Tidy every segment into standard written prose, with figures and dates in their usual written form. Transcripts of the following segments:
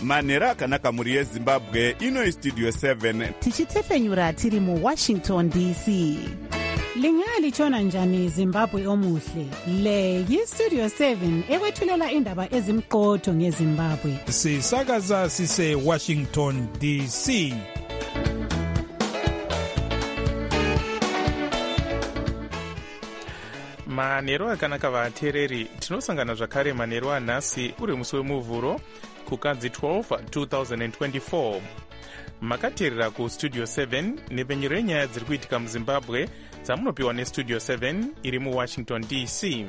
manhero akanaka mhuri yezimbabwe. Ino istudio 7 tichitefenyura tiri muwashington dc. Lingalitshona njani Zimbabwe omuhle? Le yistudio 7 ekwethulela indaba ezimqotho ngeZimbabwe. Sisakaza sise Washington DC. manhero akanaka vateereri, tinosangana zvakare manhero anhasi uri musi wemuvhuro kukadzi 12 2024. makateerera kustudio 7 nepfenyuro yenyaya dziri kuitika muzimbabwe dzamunopiwa nestudio 7 iri muwashington dc.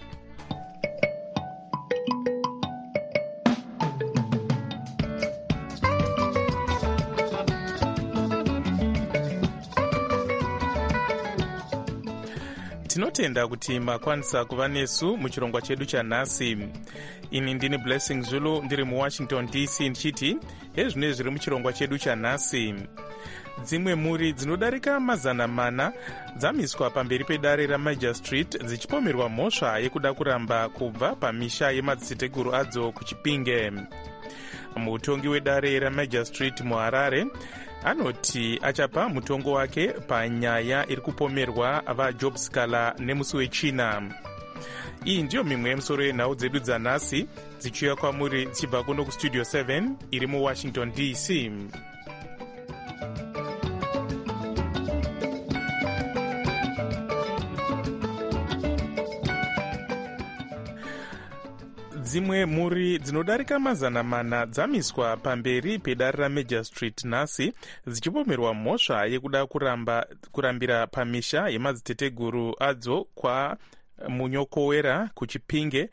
tinotenda kuti makwanisa kuva nesu muchirongwa chedu chanhasi. ini ndini Blessing Zulu ndiri muwashington dc ndichiti hezvino zviri muchirongwa chedu chanhasi. dzimwe mhuri dzinodarika mazana mana dzamiswa pamberi pedare raMajor Street dzichipomerwa mhosva yekuda kuramba kubva pamisha yemadziteteguru adzo kuChipinge. mutongi wedare raMajor Street muHarare anoti achapa mutongo wake panyaya iri kupomerwa vaJob Scala nemusi wechina. iyi ndiyo mimwe yemusoro yenhau dzedu dzanhasi dzichiuya kwamuri dzichibva kuno kustudio 7 iri muwashington dc. dzimwe mhuri dzinodarika mazana mana dzamiswa pamberi pedare raMajor Street nhasi dzichipomerwa mhosva yekuda kurambira pamisha yemadziteteguru adzo kwa munyokowera kuChipinge,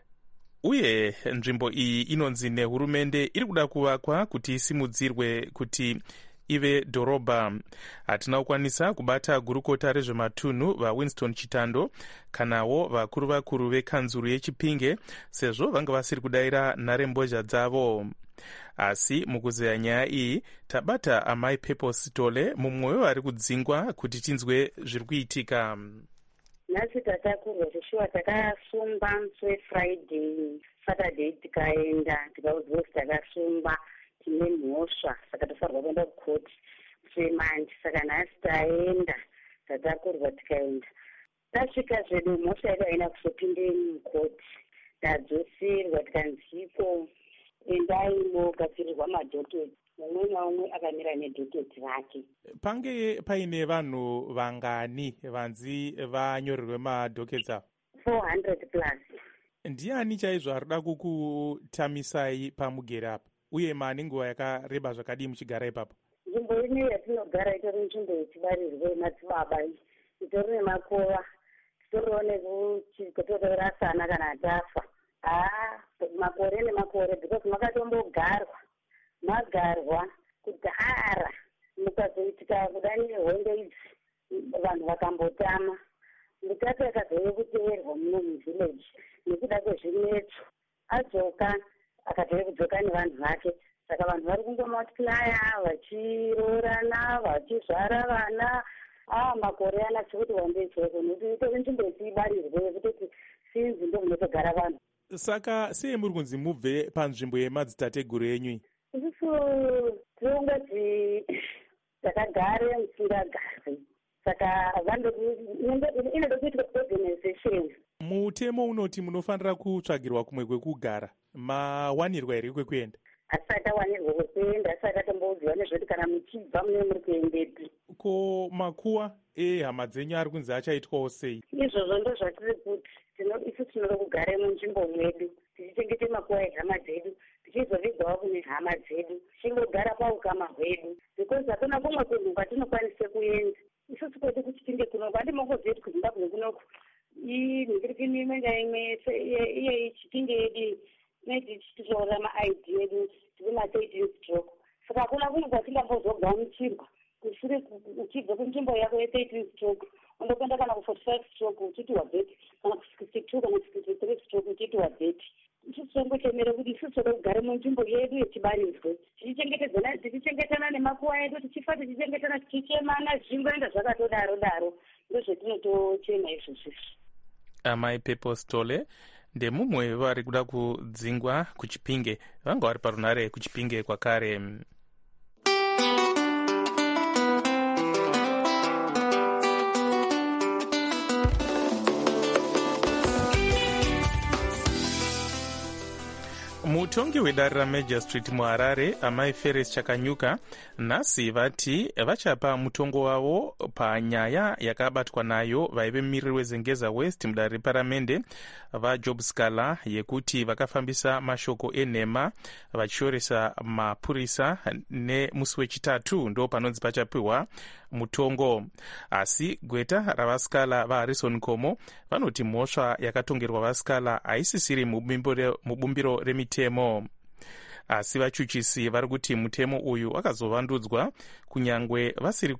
uye nzvimbo iyi inonzi nehurumende iri kuda kuvakwa kuti isimudzirwe kuti ive dhorobha. hatina kukwanisa kubata gurukota rezvematunhu vaWinston Chitando kanawo vakuru vekanzuru yeChipinge sezvo vanga vasiri kudayira nharembozha dzavo. asi mukuzeya nyaya iyi tabata amai Purple Sitole, mumwe wevari kudzingwa kuti tinzwe zviri kuitika. nhasi tatakurwa tishuwa takasungwa musi weFriday, Saturday tikaenda tikaudzwa kuti takasungwa tine mhosva saka tofanirwa kuenda kukoti semandi. saka nhasi taenda tatakurwa tikaenda, tasvika zvedu mhosva yedu haina kuzopinde mukoti, tadzosirwa tikanziko endaiwo gadzirirwa madhoketi, mumwe naumwe akamira nedhoketi rake. pange paine vanhu vangani vanzi vanyorerwe madhoketi avo? 400 plus. ndiani chaizvo ari kuda kukutamisai pamugere apa, uye mane nguva yakareba zvakadii muchigara ipapo? nzvimbo ine yatinogara itori nzvimbo yechibarirwo yemadzibaba, itori nemakova, titoriwo nekutotorasana kana tafa. makore nemakore, because makatombogarwa magarwa kudhara, mukazoitika kudani nehondo idzi vanhu vakambotama. mutatu akazouye kuteerwa muno muvhileji nekuda kwezvinetso, adzoka akatouye kudzoka nevanhu vake. saka vanhu vari kungomultiplya vachiroorana vachizvara vana. makore anasi kuti wandecheko nokuti itori nzvimbo yetiibarirwe yekutoti sinzi ndo munotogara vanhu. saka sei muri kunzi mubve panzvimbo yemadzitateguru enyu? isusu tirongoti takagare musingagarwe, saka inoda kuitwa organization. mutemo unoti munofanira kutsvagirwa kumwe kwekugara, mawanirwa here kwekuenda? asati awanirwa kwekuenda, asati atomboudziwa nezvoti kana muchibva mune muri kuendepi. ko makuwa ehama dzenyu ari kunzi achaitwawo sei? izvozvo ndo zvatiri kuti isu tinoda kugara munzvimbo mwedu tichichengete makuwa ehama dzedu, tichizovigwawo kune hama dzedu, tichingogara paukama hwedu, because hakuna kumwe kunhu kwatinokwanise kuenda. isusu kwedu kuChipinge kunoku handi mongozive kuti kuZimbabwe kunoku mhiripini imwe ngaimwe iye Chipinge yedu tichitora ma-ID yedu tiri ma13 stroke. saka hakuna kunhu kwatingambozogamuchirwa kushure uchibva kunzvimbo yako ye13 stroke undokwenda kana ku45 stroke uchiti wabheti, kana ku62 kana 63 stroke uchiti wabheti. isusu kuti isusu toda kugara munzvimbo yedu yechibarirwe, tichichengetana nemakuwa edu, tichifa tichichengetana, tichichemana, zvichingoenda zvakatodaro ndozvetinotochema izvozvizvi. amai Purple Sitole, ndemumwe vari kuda kudzingwa kuchipinge, vanga vari parunare kuchipinge kwakare. Mutongi wedare raMajor Street muHarare, amai Feres Chakanyuka, nhasi vati vachapa mutongo wavo panyaya yakabatwa nayo vaive mumiriri weZengeza West mudare reparamende vaJob Scala yekuti vakafambisa mashoko enhema vachioresa mapurisa nemusi wechitatu ndo panonzi pachapiwa mutongo. Asi gweta ravaScala vaHarrison Komo vanoti mhosva yakatongerwa vaScala haisisiri mubumbiro remitemo. Asi vachuchisi vari kuti mutemo uyu wakazovandudzwa kunyange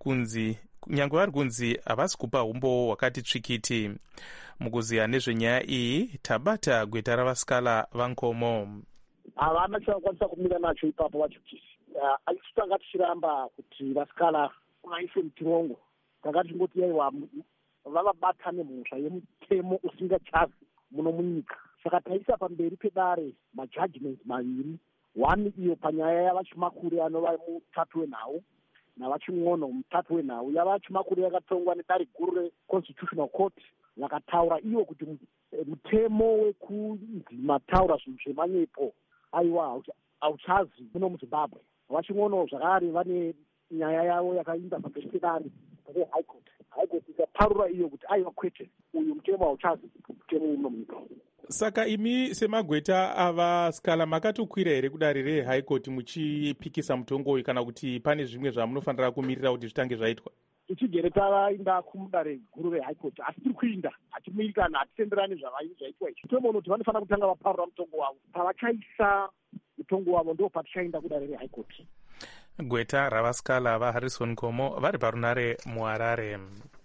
vari kunzi havasi kupa umbowo hwakati tsvikiti. Mukuziya nezvenyaya iyi tabata gweta ravaScala vaNkomo. Havana chavakwanisa kumira nacho ipapo vachuchisi. Tanga tichiramba kuti vaScala vaise mutirongo, tanga tichingoti yaiwa vavabata nemhosva yemutemo usingachazi muno munyika. Saka taisa pamberi pedare majudgments maviri, one iyo panyaya yavachimakure anova mutatu wenhau navachimwono mutatu wenhau. Yavachimakure yakatongwa nedare guru reConstitutional Court, vakataura iyo kuti mutemo wekunzi mataura zvinhu zvemanyepo aiwa hauchazi muno muZimbabwe. Vachimwono zvakare vane nyaya yavo yakainda pamberi pedare reHigh Court. High Court ikaparura iyo kuti aiwa kwete, uyu mutemo hauchazi mutemo uno munyika. Saka imi semagweta avaScala makatokwira here kudare reHigh Court muchipikisa mutongo uyu, kana kuti pane zvimwe zvamunofanira kumirira kuti zvitange zvaitwa? Tichigere tavainda kumudare guru reHigh Court, asi tiri kuinda hatimirikana, hatitenderani zvaitwa izvi. Mutombo unoti vanofanira kutanga vaparura mutongo wavo. Pavachaisa mutongo wavo ndo patichaenda kudare reHigh Court. Gweta ravaScala vaHarrison Komo vari parunare muHarare.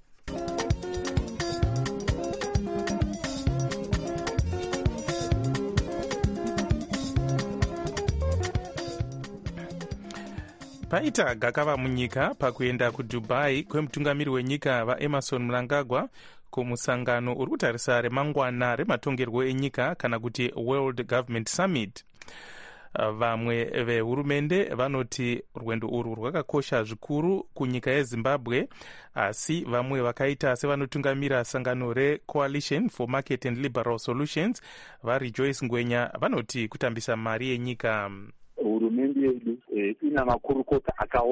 Paita gakava munyika pakuenda kuDubai kwemutungamiri wenyika vaEmmerson Mnangagwa kumusangano uri kutarisa remangwana rematongerwo enyika kana kuti World Government Summit. Vamwe vehurumende vanoti rwendo urwu rwakakosha zvikuru kunyika yeZimbabwe, asi vamwe vakaita sevanotungamira sangano reCoalition for Market and Liberal Solutions vaRejoice Ngwenya vanoti kutambisa mari yenyika. Hurumende yedu ina makurukota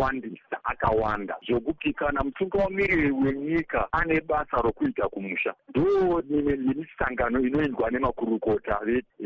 akawanda zvokuti kana mutungamiri wenyika ane basa rokuita kumusha, ndo nemisangano inoendwa nemakurukota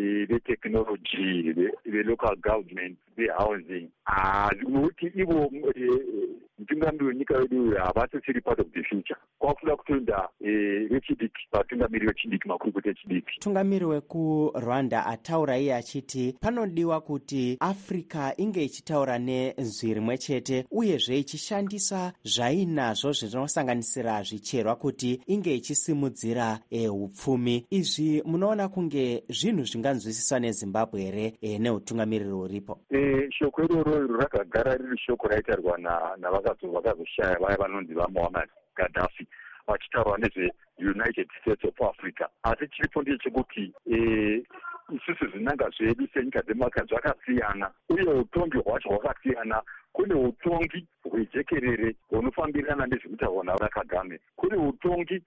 veteknology, velocal government, vehousing. Nokuti ivo mutungamiri wenyika wedu havasisiri part of the future. Kwakuda kutoenda vechidiki, vatungamiri vechidiki, makurukota echidiki. Mutungamiri wekuRwanda ataura iye achiti panodiwa kuti Afrika inge ichitaura nenzwi rimwe chete, uyezve ichishandisa zvainazvo zvinosanganisira zvicherwa kuti inge ichisimudzira upfumi. Izvi munoona kunge zvinhu zvinganzwisiswa neZimbabwe here neutungamiriri uripo? Shoko iroro rakagara riri shoko raitarwa navakazoshaya vaya vanonzi vaMuammar Gaddafi vachitaurwa nezveUnited States of Africa. Asi chiripo ndechekuti isusu zvinanga zvedu senyika dzemaka zvakasiyana, uye utongi hwacho hwakasiyana. Kune utongi hwejekerere hunofambirana nezvekutaurwa navaKagame. Kune utongi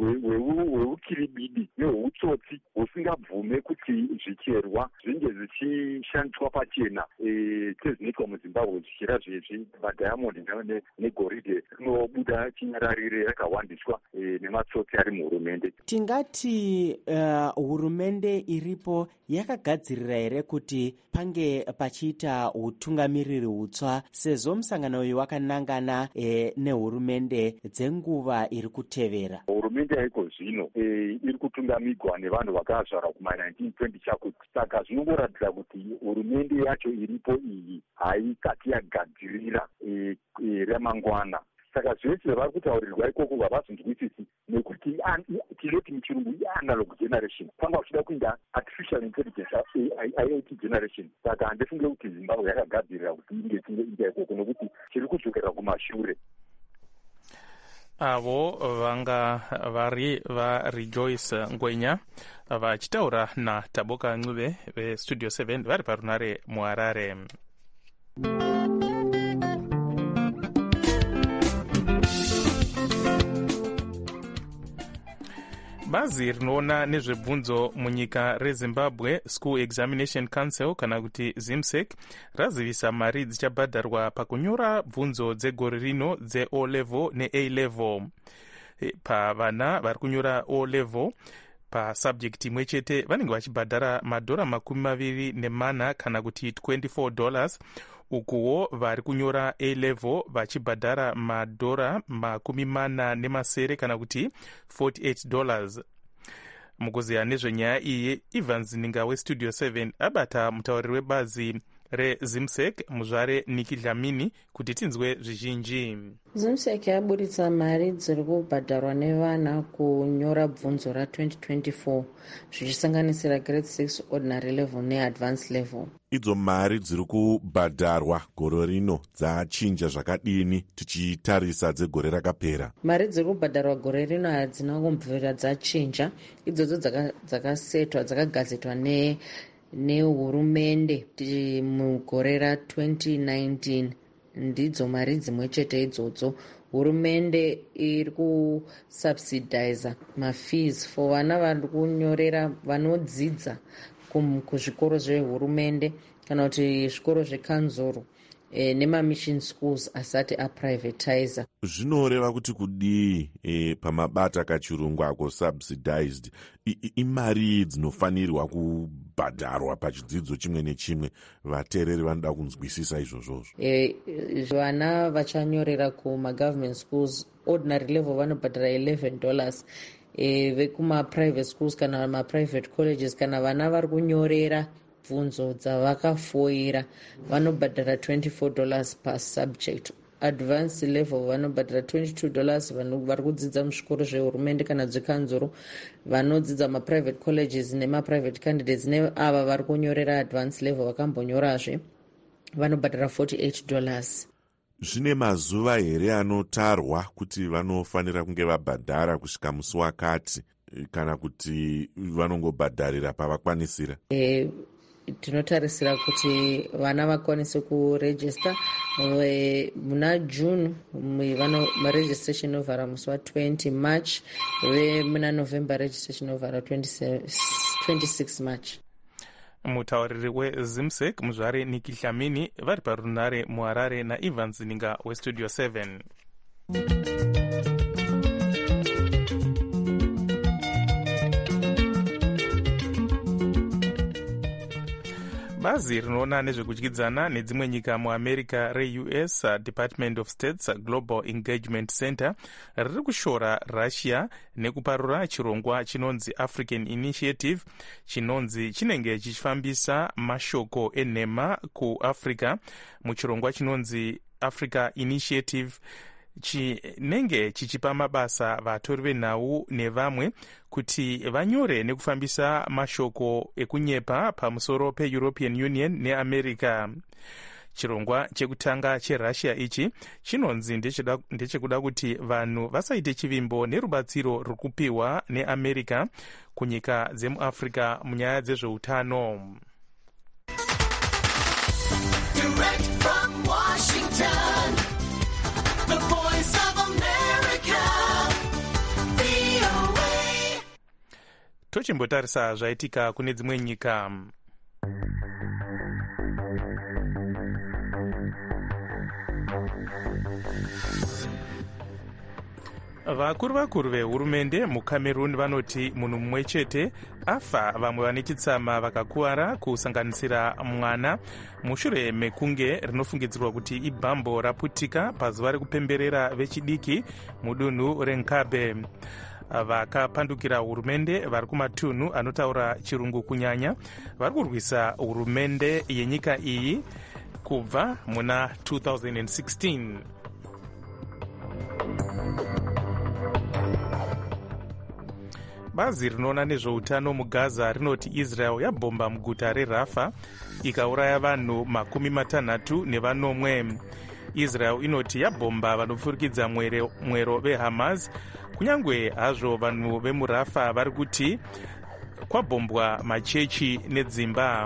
hweukiribidi nehweutsotsi husingabvume kuti zvicherwa zvinge zvichishandiswa pachena sezvinoitwa muZimbabwe, zvichera zvemadhayamond negoridhe rinobuda chinyararire rakawandiswa nematsotsi ari muhurumende. Tingati hurumende iripo yakagadzirira here kuti pange pachiita utungamiriri hutsva, sezvo musangano uyu wakanangana nehurumende dzenguva iri kutevera? Hurumende yaiko zvino iri kutungamirwa nevanhu vakazvarwa kuma1920 chakuti. Saka zvinongoratidza kuti hurumende yacho iripo iyi haikati yagadzirira ramangwana. Saka zvese vari kutaurirwa ikoko havazonzwisisi, nekuti tinoti muchirungu analog generation, panga uchida kuinda artificial intelligence, IoT generation. Saka handifunge kuti Zimbabwe yakagadzirira kuti inge inga ikoko, nokuti chiri kudzokera kumashure. avo vanga vari vaRejoice Ngwenya vachitaura naTaboka Ncube vestudio 7 vari parunare muHarare. Bazi rinoona nezvebvunzo munyika reZimbabwe, School Examination Council kana kuti ZIMSEC, razivisa mari dzichabhadharwa pakunyora bvunzo dzegore rino dzeO level neA level. Pavana vari kunyora O level pasubject imwe chete vanenge vachibhadhara $24 kana kuti $24, ukuwo vari kunyora A level vachibhadhara $47 kana kuti $48. Mukuziya nezvenyaya iyi, Evans Ninga westudio 7 abata mutauriri webazi reZIMSEC muzvare Nikki Dlamini kuti tinzwe zvizhinji. ZIMSEC yaburitsa mari dziri kubhadharwa nevana kunyora bvunzo ra2024 zvichisanganisira grade 6 ordinary level neadvanced level. Idzo mari dziri kubhadharwa gore rino dzachinja zvakadini tichitarisa dzegore rakapera? Mari dziri kubhadharwa gore rino hadzina kumbvira dzachinja, idzodzo dzakasetwa dzakagadzitwa nehurumende mugore ra2019. Ndidzo mari dzimwe chete idzodzo. Hurumende iri kusubsidiza mafees for vana vari kunyorera vanodzidza kuzvikoro zvehurumende kana kuti zvikoro zvekanzuru nemamission schools asati aprivatiza. Zvinoreva kuti kudii pamabata kachirungu ako subsidized, imari dzinofanirwa kubhadharwa pachidzidzo chimwe nechimwe. Vateereri vanoda kunzwisisa izvozvozvo. Vana vachanyorera kumagovernment schools ordinary level vanobhadhara $11. Vekumaprivate schools kana maprivate colleges kana vana vari kunyorera bvunzo dzavakafoira vanobhadhara $24 per subject. Advanced level vanobhadhara $22. vanhu vari kudzidza muzvikoro zvehurumende kana dzekanzuru, vanodzidza maprivate colleges nemaprivate candidates neava vari kunyorera advanced level vakambonyorazve vanobhadhara $48. Zvine mazuva here anotarwa kuti vanofanira kunge vabhadhara kusvika musi wakati kana kuti vanongobhadharira pavakwanisira? Tinotarisira kuti vana vakwanise kurejista muna June. Registration inovhara musi wa20 March, muna November registration inovhara 26 March. Mutauriri weZIMSEC muzvare Nikki Dlamini vari parunare muHarare naEvans Ninga westudio 7. Bazi rinoona nezvekudyidzana nedzimwe nyika muAmerica reUS Department of State's Global Engagement Center riri kushora Russia nekuparura chirongwa chinonzi African Initiative, chinonzi chinenge chichifambisa mashoko enhema kuAfrica. Muchirongwa chinonzi Africa Initiative chinenge chichipa mabasa vatori venhau nevamwe kuti vanyore nekufambisa mashoko ekunyepa pamusoro peEuropean Union neAmerica. Chirongwa chekutanga cheRussia ichi chinonzi ndechekuda kuti vanhu vasaite chivimbo nerubatsiro rwukupiwa neAmerica kunyika dzemuAfrica munyaya dzezveutano. Direct from Washington, the voice of America, VOA. Tochimbotarisa zvaitika kune dzimwe nyika. Vakuru vehurumende muCameroon vanoti munhu mumwe chete afa, vamwe vane chitsama vakakuwara, kusanganisira mwana, mushure mekunge rinofungidzirwa kuti ibhambo raputika pazuva rekupemberera vechidiki mudunhu reNkabe. Vakapandukira hurumende vari kumatunhu anotaura chirungu kunyanya vari kurwisa hurumende yenyika iyi kubva muna 2016. Bazi rinoona nezveutano muGaza rinoti Israel yabhomba muguta reRafa ikauraya vanhu 60 nevanomwe. Israel inoti yabhomba vanopfurikidza mwero veHamas, kunyange hazvo vanhu vemurafa vari kuti kwabhombwa machechi nedzimba.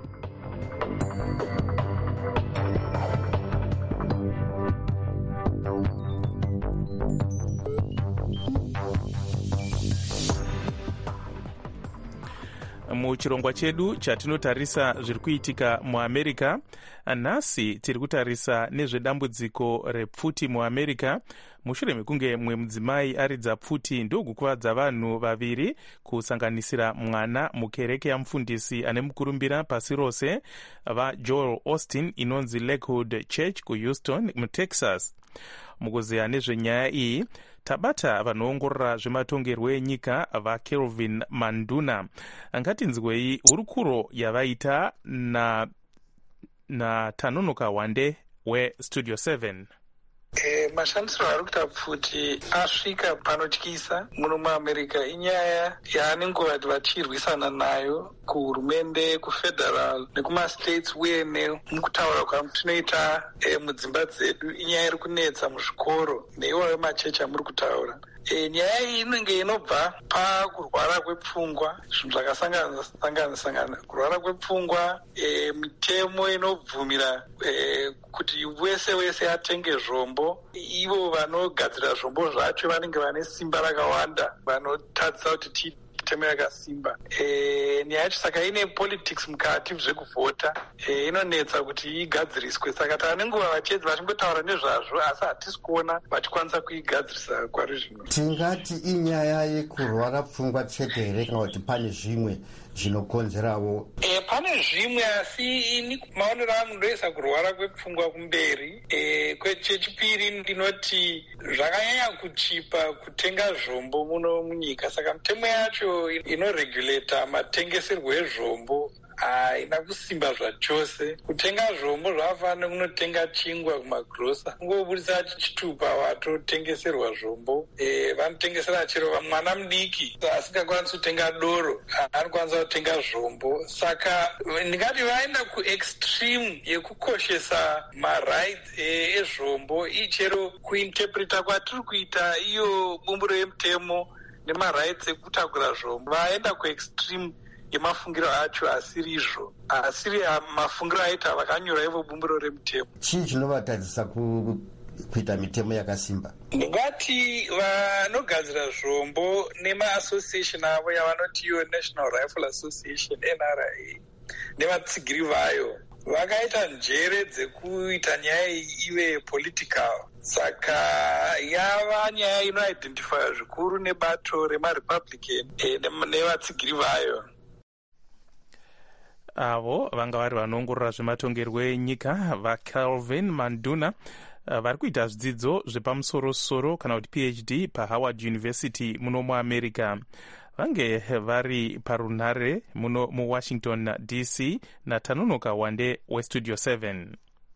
Muchirongwa chedu chatinotarisa zviri kuitika muAmerica, nhasi tiri kutarisa nezvedambudziko repfuti muAmerica, mushure mekunge mumwe mudzimai aridza pfuti ndokukuvadza vanhu vaviri, kusanganisira mwana mukereke yamufundisi ane mukurumbira pasi rose vaJoel Austin inonzi Lakewood Church kuHouston muTexas. Mukuzeya nezvenyaya iyi tabata vanoongorora zvematongerwo enyika vaKelvin Manduna. Ngatinzwei hurukuro yavaita naTanonoka Wande weStudio 7. Mashandisiro ari kuita pfuti asvika panotyisa muno muAmerica. Inyaya yaanenge vachirwisana nayo kuhurumende, kufederal nekumastates, uye nemukutaura kwatinoita mudzimba dzedu. Inyaya iri kunetsa muzvikoro neiwayo machechi amuri kutaura. Nyaya iyi inenge inobva pakurwara kwepfungwa, zvinhu zvakasangana kurwara kwepfungwa, mitemo inobvumira kuti wese atenge zvombo. Ivo vanogadzira zvombo zvacho vanenge vane simba rakawanda, vanotadzisa kuti mitemo yakasimba. Nyaya yacho saka ine politics mukati zvekuvhota, inonetsa kuti igadziriswe. Saka tane nguva vachedzi vachingotaura nezvazvo, asi hatisi kuona vachikwanisa kuigadzirisa kwari zvino. Tingati inyaya yekurwara pfungwa chete here kana kuti pane zvimwe zvinokonzerawo? Pane zvimwe, asi ini maonero angu ndoisa kurwara kwepfungwa kumberi. Kwechipiri ndinoti zvakanyanya kuchipa kutenga zvombo muno munyika, saka mitemo yacho inoregulata matengeserwo ezvombo haina kusimba zvachose. Kutenga zvombo zvakafanana kunotenga chingwa kumagrosa, kungobudisa chitupa watotengeserwa zvombo. Vanotengesera chero mwana mudiki asingakwanisi kutenga doro, anokwanisa kutenga zvombo. Saka ndingati vaenda kuextreme yekukoshesa marights ezvombo, ichero kuinterpreta kwatiri kuita iyo bumbiro yemutemo nemarights ekutakura zvombo, vaenda kuextreme yemafungiro acho asirizvo, asiri mafungiro aita vakanyora ivo bumbiro remutemo. Chii chinovatadzisa kuita mitemo yakasimba? Ndingati vanogadzira zvombo nemaassociation avo yavanoti iyo National Rifle Association NRA nevatsigiri vayo vakaita njere dzekuita nyaya ive political. Saka yava nyaya inoidentifya zvikuru nebato remaRepublican nevatsigiri vayo. Avo vanga vari vanoongorora zvematongerwo enyika vaKelvin Manduna vari kuita zvidzidzo zvepamusoro-soro kana kuti PhD paHoward University muno muAmerica. Vange vari parunhare muno muWashington DC naTanonoka Wande weStudio 7.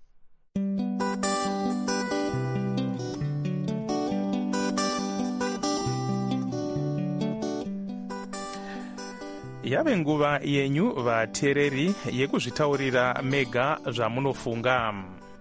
Yave nguva yenyu vateereri yekuzvitaurira mega zvamunofunga.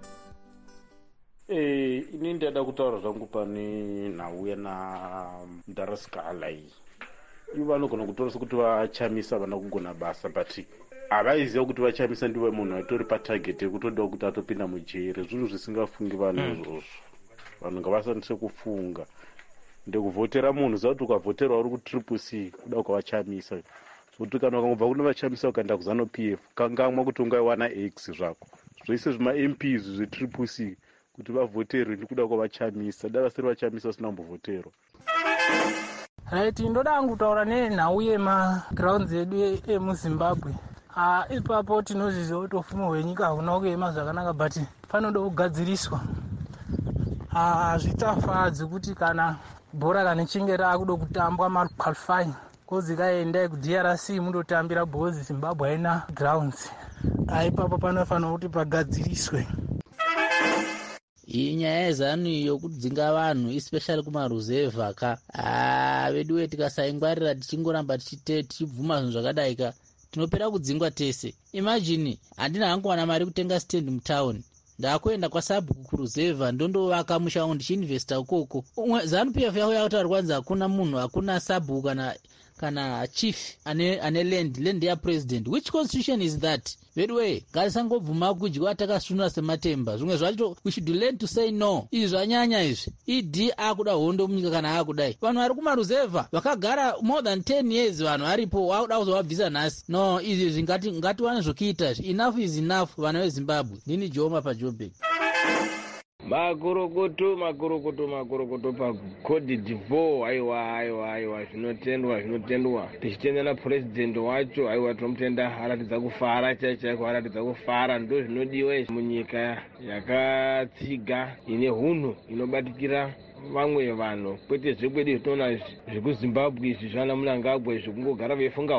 Ini ndada kutaura zvangu pane Nhauye naMudharasikala iyi. Ivo vanogona kutora sekuti vachamisa vana kugona basa, but havaiziva kuti vachamisa ndiwe munhu aitori patarget yekutoda kuti atopinda mujere. Zvinhu zvisingafungi vanhu izvozvo. Vanhu ngavasandise kufunga. Ndekuvhotera munhu zva kuti ukavhoterwa uri kuTCC kuda ukavachamisa. Kuti kana ukangobva kune vachamisa ukaenda kuZANU-PF kangamwa kuti ungaiwana X zvako. Zvese zvima-MPs zveTCC kuti vavhoterwe ndikuda kwavachamisa. Dai vasiri vachamisa vasina kumbovhoterwa. Right, ndoda hangu kutaura neNhauye magrounds edu emuZimbabwe. Ipapo tinozviziva kuti ufumo hwenyika huna kuema zvakanaka, but panoda kugadziriswa. Hazvitafadzi kuti kana bhora kana chinge raakuda kutambwa maqualifying kozi kaendai kuDRC mundotambira bhozi, Zimbabwe haina grounds. Ipapo panofanira kuti pagadziriswe. Iyi nyaya yezanu yokudzinga vanhu especially kumaruzevha ka vedu tikasaingwarira tichingoramba tichibvuma zvinhu zvakadaika tinopera kudzingwa tese. Imagine handina hangu wana mari kutenga stand mutawuni, ndakuenda kwasabhuku kuruzevha ndondovaka musha wangu ndichiinvesta ukoko. ZANU-PF yako yakutaura kwanza hakuna munhu, hakuna sabhuku kana chief ane land yapresident. Which constitution is that? Bedway ngatisangobvuma kudyiwa takasunura sematemba. Zvimwe zvacho we should learn to say no. Izvi zvanyanya izvi. ID akuda hondo munyika kana akudai. Vanhu vari kumaruzevha vakagara more than 10 years vanhu varipo wakuda kuzovabvisa nhasi. No, izvi ngatiwane zvokuita. Enough is enough vana veZimbabwe. Ndini Joma paJoburg. makurukutu paCote d'Ivoire. aiwa zvinotendwa tichitenda na president wacho. aiwa tinomutenda, aratidza kufara chaiko, aratidza kufara. ndo zvinodiwa munyika yakatsiga ine hunhu inobatikira vamwe vanhu, kwete zvekwedu zvinoona zvekuZimbabwe izvi zvana Mnangagwa zvekungogara veifunga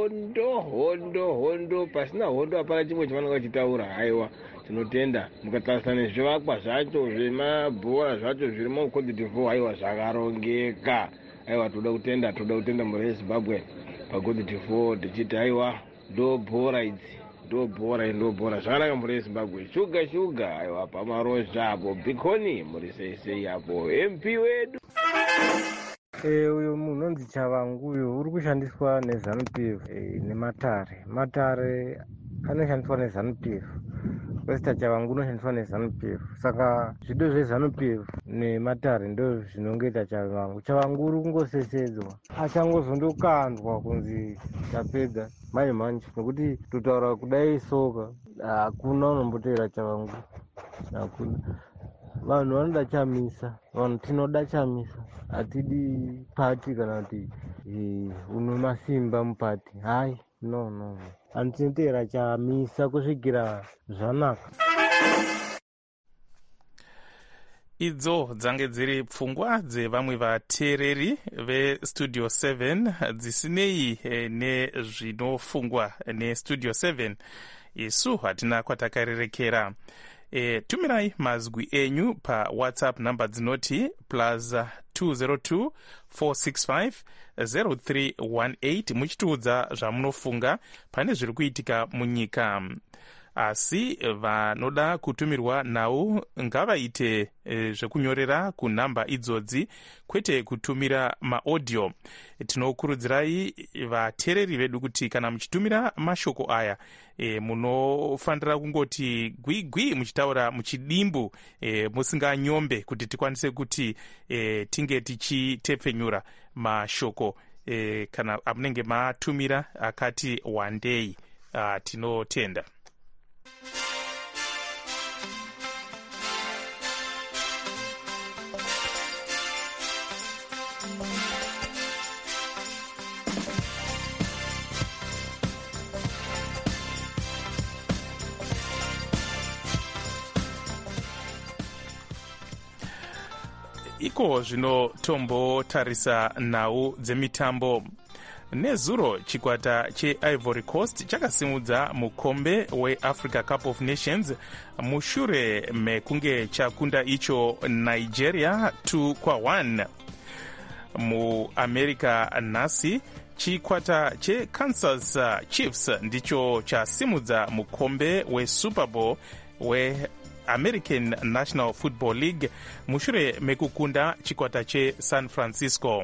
hondo pasina hondo hapana chimwe chavanenge vachitaura. aiwa tinotenda mukatarisana nezvivakwa zvacho zvemabhora zvacho zviri muCote d'Ivoire. aiwa zvakarongeka. aiwa toda kutenda mhuri yeZimbabwe paCote d'Ivoire tichiti aiwa ndo bhora idzi ndobhora zvakanaka mhuri yeZimbabwe. Shuga aiwa pamarozha apo Bikoni muri sei apo MP wedu. Uyo munhu unonzi Chavangu uyo uri kushandiswa neZANU-PF matare anoshandiswa neZANU-PF. Kwesta Chavangu unoshandiswa neZANU-PF. Saka zvido zveZANU-PF nematare ndo zvinongeta Chavangu uri kungosesedzwa, achangozondokandwa kunzi tapedza manje nekuti tutaura kudai soka hakuna unomboteera Chavangu, hakuna. Vanhu vanoda chamisa, vanhu tinoda chamisa, hatidi pati kana kuti une masimba mupati. Hai, no handitinoteera chamisa kusvikira zvanaka. Idzo dzange dziri pfungwa dzevamwe vateereri vestudio 7 dzisinei nezvinofungwa nestudio 7. isu hatina kwatakarerekera. Tumirai mazwi enyu pa WhatsApp namba dzinoti +202 465 0318 muchitiudza zvamunofunga pane zviri kuitika munyika. Asi vanoda kutumirwa nhau ngavaite zvekunyorera kunhamba idzodzi, kwete kutumira maaudio. Tinokurudzirai vateereri vedu kuti kana muchitumira mashoko aya munofanira kungoti gwigwi muchitaura muchidimbu, musinganyombe, kuti tikwanise kuti tinge tichitepfenyura mashoko kana amunenge matumira akati wandei. Tinotenda. Iko zvino tombotarisa nhau dzemitambo. Nezuro chikwata cheIvory Coast chakasimudza mukombe weAfrica Cup of Nations mushure mekunge chakunda icho Nigeria 2-1. Muamerica nhasi chikwata cheKansas Chiefs ndicho chasimudza mukombe weSuper Bowl weAmerican National Football League mushure mekukunda chikwata cheSan Francisco.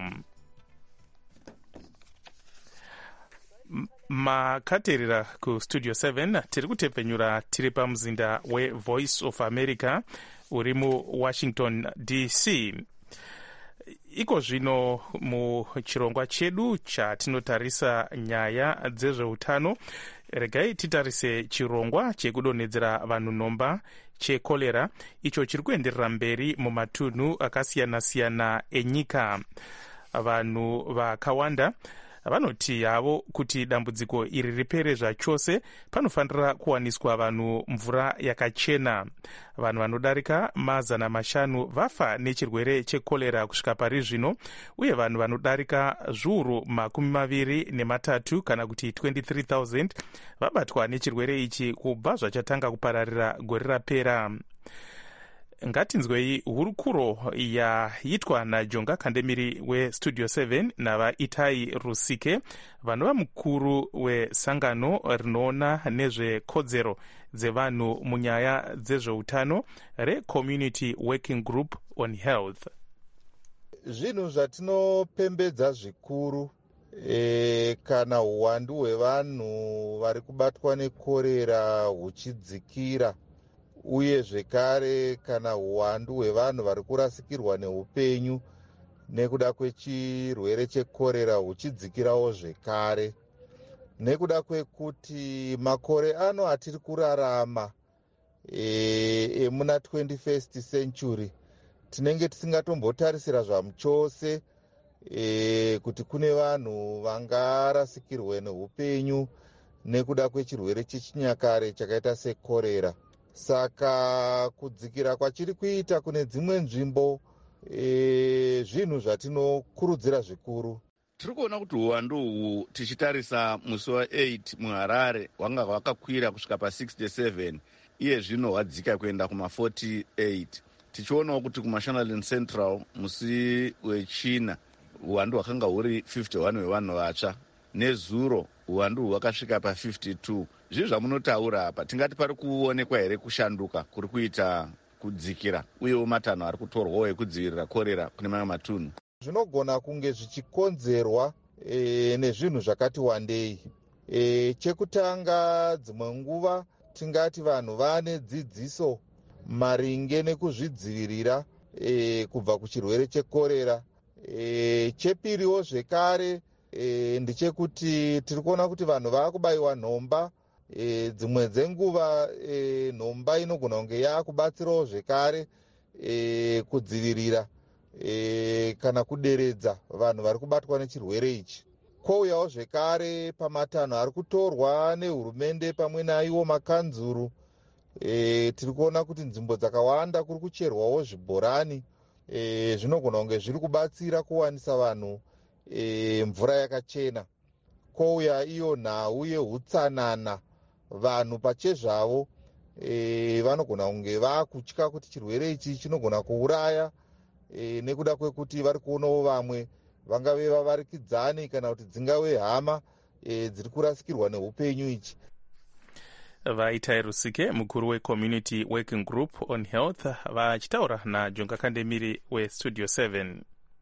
Makaterera kustudio 7 tiri kutepfenyura tiri pamuzinda weVoice of America uri muWashington DC. Iko zvino muchirongwa chedu chatinotarisa nyaya dzezveutano, regai titarise chirongwa chekudonhedzera vanhu nhomba chekolera icho chiri kuenderera mberi mumatunhu akasiyana-siyana enyika. Vanhu vakawanda vanoti havo kuti dambudziko iri ripere zvachose panofanira kuwaniswa vanhu mvura yakachena. Vanhu vanodarika 500 vafa nechirwere chekolera kusvika pari zvino, uye vanhu vanodarika zviuru 23 kana kuti 23,000 vabatwa nechirwere ichi kubva zvachatanga kupararira gore rapera. ngatinzwei hurukuro yaitwa najonga kandemiri westudio 7 navaitai rusike vanova mukuru wesangano rinoona nezvekodzero dzevanhu munyaya dzezveutano recommunity working group on health. Zvinhu zvatinopembedza zvikuru kana uwandu hwevanhu vari kubatwa nekorera huchidzikira, uye zvekare kana uwandu hwevanhu vari kurasikirwa neupenyu nekuda kwechirwere chekorera huchidzikirawo zvekare, nekuda kwekuti makore ano atiri kurarama emuna 21st century tinenge tisingatombotarisira zvamuchose kuti kune vanhu vangarasikirwe neupenyu nekuda kwechirwere chechinyakare chakaita sekorera. Saka kudzikira kwachiri kuita kune dzimwe nzvimbo zvinhu zvatinokurudzira zvikuru. Tiri kuona kuti uwandu uhu tichitarisa musi wa8 muHarare hwanga hwakakwira kusvika pa67, iye zvino hwadzika kuenda kuma48. Tichionawo kuti kumaShonaland Central musi wechina uwandu hwakanga huri 51 hwevanhu vatsva, nezuro uwandu hwakasvika pa52. Zvizvi zvamunotaura apa, tingati pari kuonekwa here kushanduka kuri kuita kudzikira, uyewo matanho ari kutorwawo ekudzivirira korera kune mamwe matunhu? Zvinogona kunge zvichikonzerwa nezvinhu zvakati wandei. Chekutanga, dzimwe nguva tingati vanhu vane dzidziso maringe nekuzvidzivirira kubva kuchirwere chekorera. Chepiriwo zvekare ndechekuti tiri kuona kuti vanhu vaakubayiwa nhomba. Dzimwe dzenguva nhomba inogona kunge yaakubatsirawo zvekare kudzivirira kana kuderedza vanhu vari kubatwa nechirwere ichi. Kwouyawo zvekare pamatanho ari kutorwa nehurumende pamwe naiwo makanzuru. Tiri kuona kuti nzvimbo dzakawanda kuri kucherwawo zvibhorani. Zvinogona kunge zviri kubatsira kuwanisa vanhu mvura yakachena. Kwouya iyo nhau yeutsanana, vanhu pachezvavo vanogona kunge vaakutya kuti chirwere ichi chinogona kuuraya, nekuda kwekuti vari kuonawo vamwe vangave vavarikidzani kana kuti dzingave hama dziri kurasikirwa neupenyu ichi. Vaitai Rusike, mukuru weCommunity Working Group on Health, vachitaura najonga kandemiri westudio 7.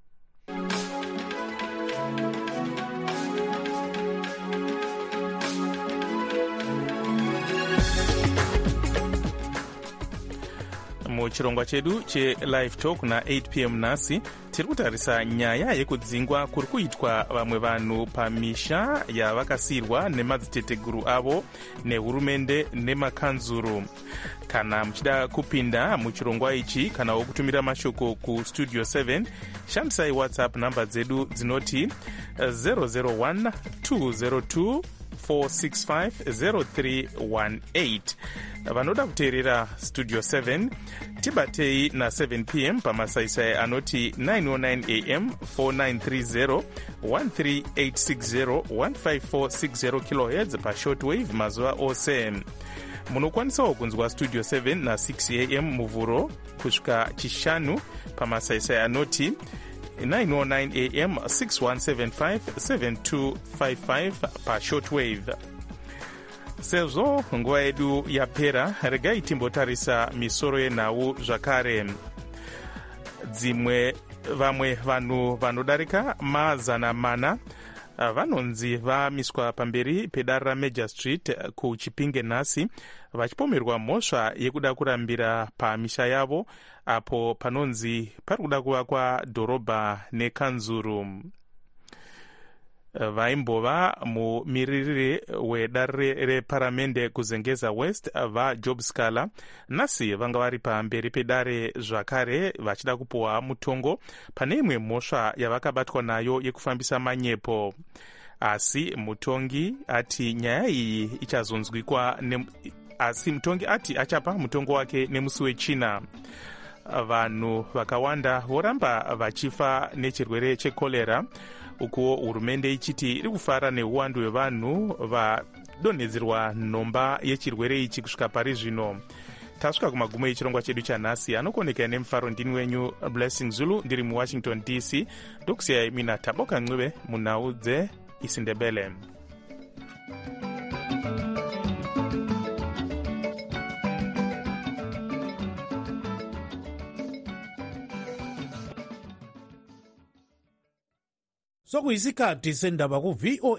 Muchirongwa chedu che-Live Talk na 8 p.m. nasi tiri kutarisa nyaya yekudzingwa kuri kuitwa vamwe vanhu pamisha yavakasiyirwa nemadziteteguru avo nehurumende nemakanzuru. Kana muchida kupinda muchirongwa ichi kana wokutumira mashoko kustudio 7, shandisai WhatsApp namba dzedu dzinoti 001 202 4650318. Vanoda kuteerera studio 7 tibatei na7 p.m. pamasaisai anoti 909 am 4930 13860 15460 kHz pashortwave mazuva ose. Munokwanisawo kunzwa studio 7 na 6 am muvhuro kusvika chishanu pamasaisai anoti 909 am 6175 7255 pashortwave. Sezvo nguva yedu yapera, regai timbotarisa misoro yenhau zvakare. Vamwe vanhu vanodarika mazana mana vanonzi vamiswa pamberi pedare raMajor Street kuChipinge nhasi vachipomerwa mhosva yekuda kurambira pamisha yavo apo panonzi pari kuda kuvakwa dhorobha nekanzuru. Vaimbova mumiririri wedare reparamende kuzengeza West vaJob Scala nhasi vanga vari pamberi pedare zvakare vachida kupuwa mutongo pane imwe mhosva yavakabatwa nayo yekufambisa manyepo. Asi mutongi ati nyaya iyi ichazonzwikwa asi mutongi ati achapa mutongo wake nemusi wechina. Vanhu vakawanda voramba vachifa nechirwere chekolera, ukuwo hurumende ichiti iri kufara neuwandu hwevanhu vadonhedzerwa nhomba yechirwere ichi kusvika pari zvino. tasvika kumagumo echirongwa chedu chanhasi. Anokuonekera nemufaro ndini wenyu Blessing Zulu ndiri muwashington DC. Ndokusiyai mina Taboka Ncube munhau dzeIsindebele. sokuyisikhathi sendaba ku VOA